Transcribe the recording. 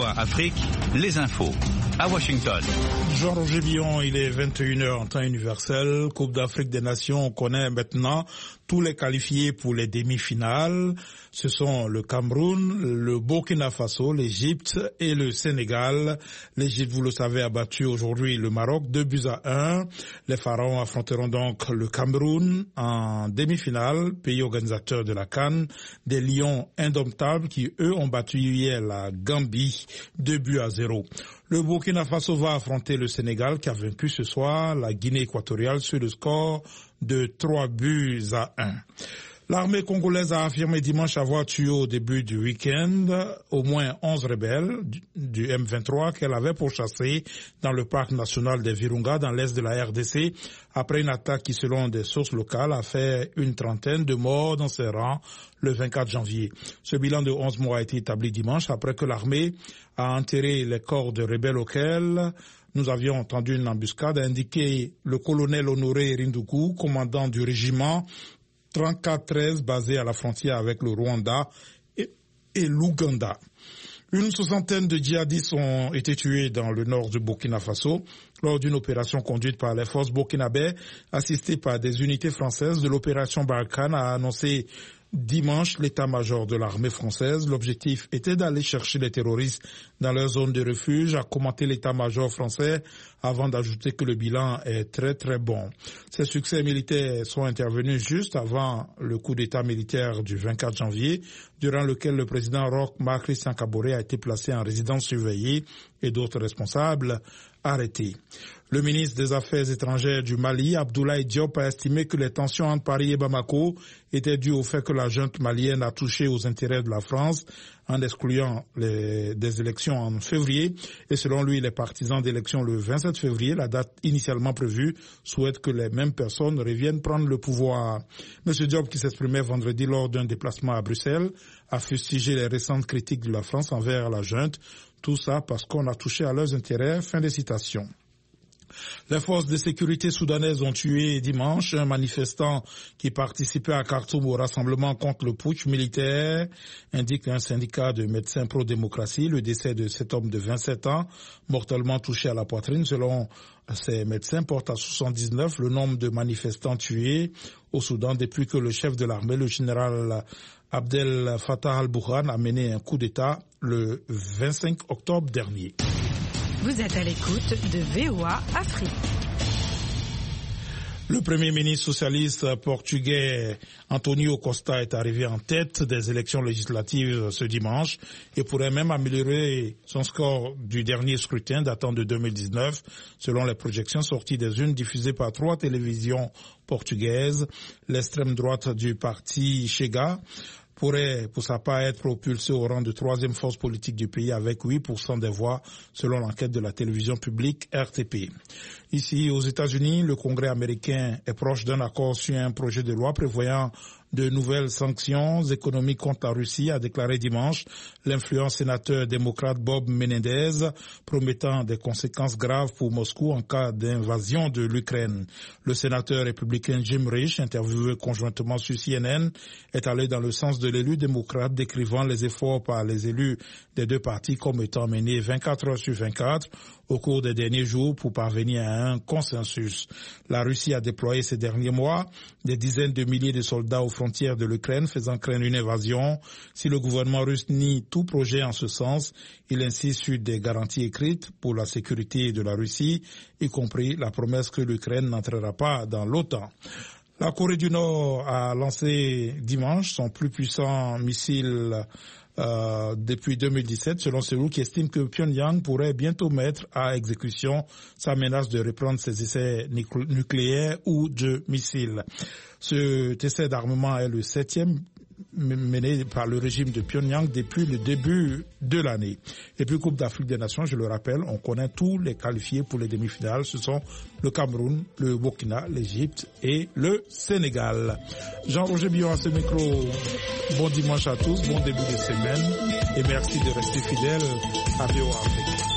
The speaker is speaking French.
VOA Afrique, les infos. À Washington. Jean-Roger Billon, il est 21h en temps universel. Coupe d'Afrique des Nations, on connaît maintenant tous les qualifiés pour les demi-finales. Ce sont le Cameroun, le Burkina Faso, l'Égypte et le Sénégal. L'Égypte, vous le savez, a battu aujourd'hui le Maroc 2-1. Les Pharaons affronteront donc le Cameroun en demi-finale, pays organisateur de la CAN. Des Lions indomptables qui, eux, ont battu hier la Gambie 2-0. Le Burkina Faso va affronter le Sénégal qui a vaincu ce soir la Guinée équatoriale sur le score de 3-1. L'armée congolaise a affirmé dimanche avoir tué au début du week-end au moins 11 rebelles du M23 qu'elle avait pourchassés dans le parc national des Virunga dans l'est de la RDC après une attaque qui, selon des sources locales, a fait une trentaine de morts dans ses rangs le 24 janvier. Ce bilan de 11 morts a été établi dimanche après que l'armée a enterré les corps de rebelles auxquels nous avions entendu une embuscade, a indiqué le colonel Honoré Rinduku, commandant du régiment 34-13 basé à la frontière avec le Rwanda et l'Ouganda. Une soixantaine de djihadistes ont été tués dans le nord du Burkina Faso lors d'une opération conduite par les forces burkinabè assistées par des unités françaises de l'opération Barkhane, a annoncé dimanche l'état-major de l'armée française. L'objectif était d'aller chercher les terroristes dans leur zone de refuge, a commenté l'état-major français avant d'ajouter que le bilan est très très bon. Ces succès militaires sont intervenus juste avant le coup d'état militaire du 24 janvier, durant lequel le président Roch Marc Christian Kaboré a été placé en résidence surveillée et d'autres responsables arrêtés. Le ministre des Affaires étrangères du Mali, Abdoulaye Diop, a estimé que les tensions entre Paris et Bamako étaient dues au fait que la junte malienne a touché aux intérêts de la France en excluant des élections en février. Et selon lui, les partisans d'élections le 27 février, la date initialement prévue, souhaitent que les mêmes personnes reviennent prendre le pouvoir. M. Diop, qui s'exprimait vendredi lors d'un déplacement à Bruxelles, a fustigé les récentes critiques de la France envers la junte. Tout ça parce qu'on a touché à leurs intérêts. Fin de citation. Les forces de sécurité soudanaises ont tué dimanche un manifestant qui participait à Khartoum au rassemblement contre le putsch militaire, indique un syndicat de médecins pro-démocratie. Le décès de cet homme de 27 ans, mortellement touché à la poitrine, selon ces médecins, porte à 79 le nombre de manifestants tués au Soudan depuis que le chef de l'armée, le général Abdel Fattah al-Burhan, a mené un coup d'État le 25 octobre dernier. Vous êtes à l'écoute de VOA Afrique. Le premier ministre socialiste portugais António Costa est arrivé en tête des élections législatives ce dimanche et pourrait même améliorer son score du dernier scrutin datant de 2019, selon les projections sorties des urnes diffusées par 3 télévisions portugaises. L'extrême droite du parti Chega pourrait, pour sa part, être propulsé au rang de 3e force politique du pays avec 8% des voix, selon l'enquête de la télévision publique RTP. Ici, aux États-Unis, le Congrès américain est proche d'un accord sur un projet de loi prévoyant de nouvelles sanctions économiques contre la Russie, a déclaré dimanche l'influent sénateur démocrate Bob Menendez, promettant des conséquences graves pour Moscou en cas d'invasion de l'Ukraine. Le sénateur républicain Jim Risch, interviewé conjointement sur CNN, est allé dans le sens de l'élu démocrate, décrivant les efforts par les élus des deux partis comme étant menés 24 heures sur 24 au cours des derniers jours pour parvenir à un consensus. La Russie a déployé ces derniers mois des dizaines de milliers de soldats aux frontières de l'Ukraine, faisant craindre une invasion. Si le gouvernement russe nie tout projet en ce sens, il insiste sur des garanties écrites pour la sécurité de la Russie, y compris la promesse que l'Ukraine n'entrera pas dans l'OTAN. La Corée du Nord a lancé dimanche son plus puissant missile depuis 2017, selon Séoul, qui estime que Pyongyang pourrait bientôt mettre à exécution sa menace de reprendre ses essais nucléaires ou de missiles. Cet essai d'armement est le 7e mené par le régime de Pyongyang depuis le début de l'année. Et puis Coupe d'Afrique des Nations, je le rappelle, on connaît tous les qualifiés pour les demi-finales. Ce sont le Cameroun, le Burkina, l'Égypte et le Sénégal. Jean-Roger Billon à ce micro. Bon dimanche à tous, bon début de semaine et merci de rester fidèles à VOA Afrique.